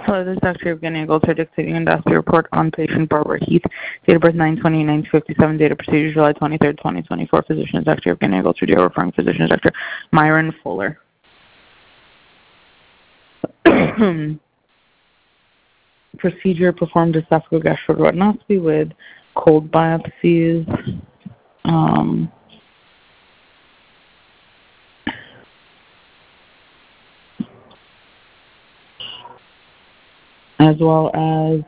Hello, this is Dr. Evgenia Golter dictating endoscopy report on patient Barbara Heath, date of birth 9/20/1957, date of procedure July 23rd, 2024. Physician is Dr. Evgenia Golter, DO referring physician is Dr. Myron Fuller. Procedure performed esophagogastroduodenoscopy with cold biopsies. As well as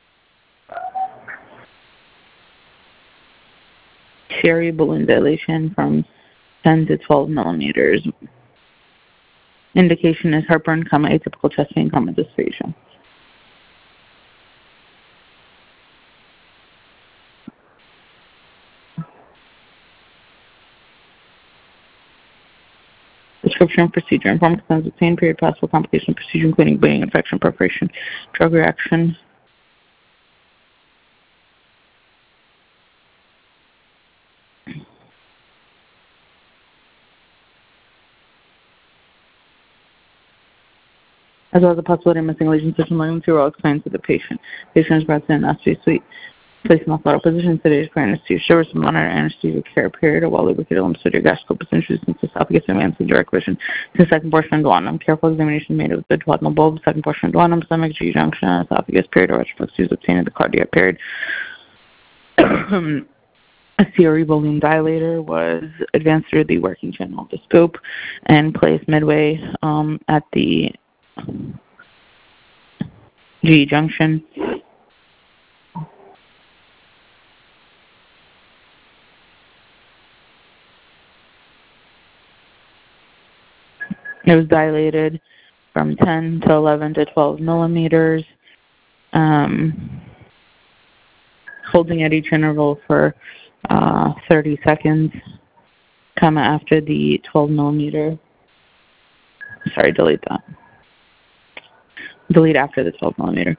cherry balloon dilation from 10 to 12 millimeters. Indication is heartburn, atypical chest pain, dysphagia. Description of procedure. Informed consent of pain, period, possible complication of procedure, including bleeding, infection, perforation, drug reaction. As well as the possibility of missing lesion system lung to all explained to the patient. Patient is brought to an anesthesia suite. Placed in the fetal position, sedated for anesthesia. Show some monitor anesthesia care period while lubricated lymphocytic gastroscope is introduced into esophagus and advancing direct vision to the second portion of duodenum. Careful examination made of the duodenal bulb, second portion of duodenum, stomach, G junction, esophagus period, or retroflex obtained in the cardiac period. A CRE balloon dilator was advanced through the working channel of the scope and placed midway at the G junction. It was dilated from 10 to 11 to 12 millimeters, holding at each interval for 30 seconds, after the 12 millimeter. Sorry, delete that. Delete after the 12 millimeter.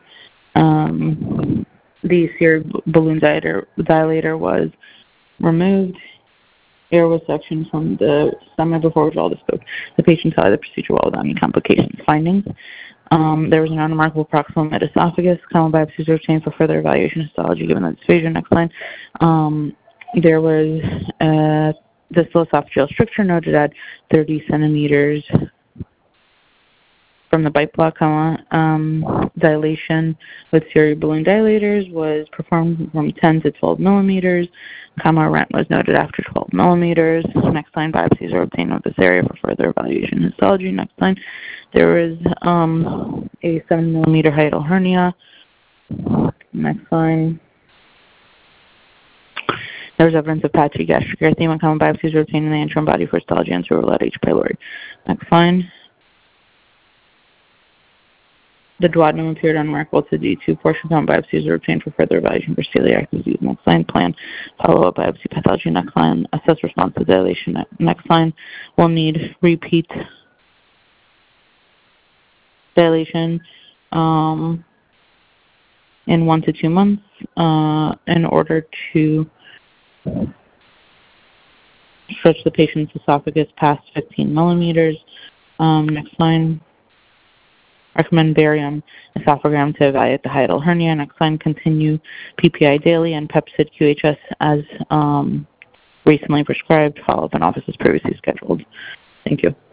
The CRE balloon dilator was removed. Air was sectioned from the stomach before withdrawal of the scope. The patient saw the procedure well without any complications. Findings. There was an unremarkable proximal mid-esophagus. Common biopsies were obtained for further evaluation histology given the dysphagia. Next line. There was distal esophageal stricture noted at 30 centimeters from the bite block. Dilation with CRE balloon dilators was performed from 10 to 12 millimeters. Rent was noted after 12 millimeters. Next line, biopsies are obtained of this area for further evaluation histology. Next line, there is a 7 millimeter hiatal hernia. Next line, there was evidence of patchy gastric erythema. Common biopsies were obtained in the antrum body for histology and cerebral H. pylori. Next line. The duodenum appeared unremarkable to D2 portion. Common biopsies were obtained for further evaluation for celiac disease. Next line, plan follow-up biopsy pathology. Next line, assess response to dilation. Next line, we'll need repeat dilation in 1 to 2 months in order to stretch the patient's esophagus past 15 millimeters. Next line. Recommend barium esophagram to evaluate the hiatal hernia. Next line, continue PPI daily and Pepcid QHS as recently prescribed. Follow-up in office as previously scheduled. Thank you.